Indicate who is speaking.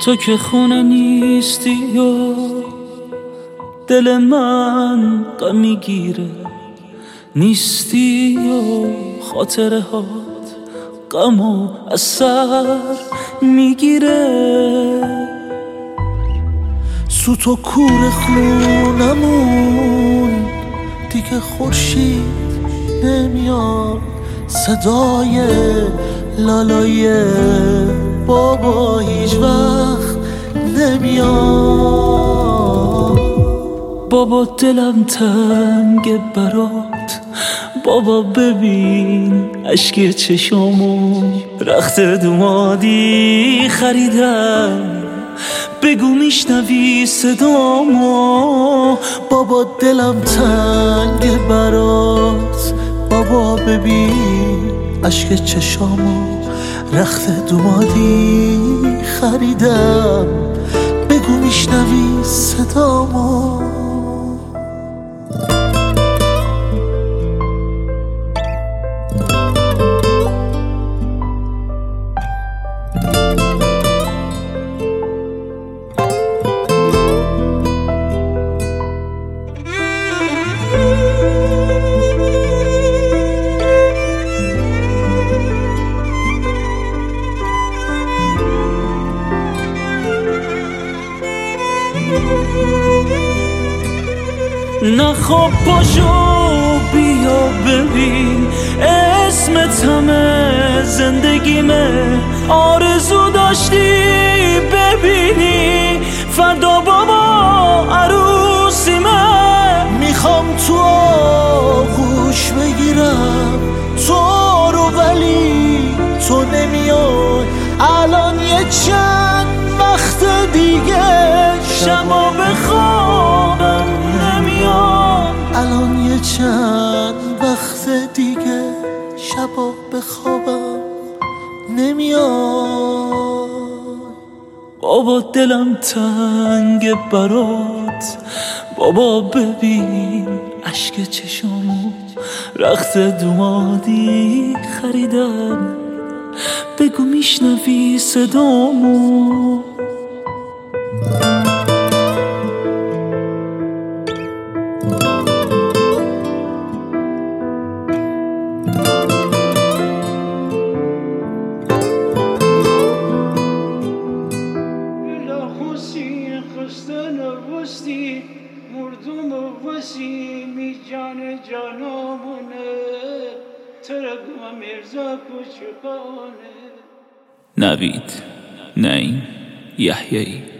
Speaker 1: تو که خونه نیستی و دل من غم میگیره، نیستی و خاطره هات غم و اثر میگیره.
Speaker 2: سوت و کور خونمون دیگه خورشید نمیاد، صدای لالای بابا هیچ وقت نمیاد.
Speaker 1: بابا دلم تنگ برات، بابا ببین اشک چشامو رخت دومادی خریدم، بگو میشنوی صدامو.
Speaker 2: بابا دلم تنگ برات، بابا ببین اشک چشامو رخت دومادی خریدم، بگو میشنوی صدامو.
Speaker 1: نه خب پاشو بیا ببین اسمت همه زندگیمه، آرزو داشتی ببینی فردا بابا عروسیمه.
Speaker 2: میخوام تو آغوش بگیرم تو رو، ولی تو نمیای. الان یه چند وقت دیگه
Speaker 1: شبا بخوابم نمیاد،
Speaker 2: الان یه چند وقت دیگه شبا بخوابم نمیاد.
Speaker 1: بابا دلم تنگ برات، بابا ببین اشک چشامو رخت دومادی خریدم، بگو میشنوی صدامو.
Speaker 3: مردم و وسیمی جان جانامونه، ترگم مرزا کوچکانه.
Speaker 1: نوید نعیم یحیایی.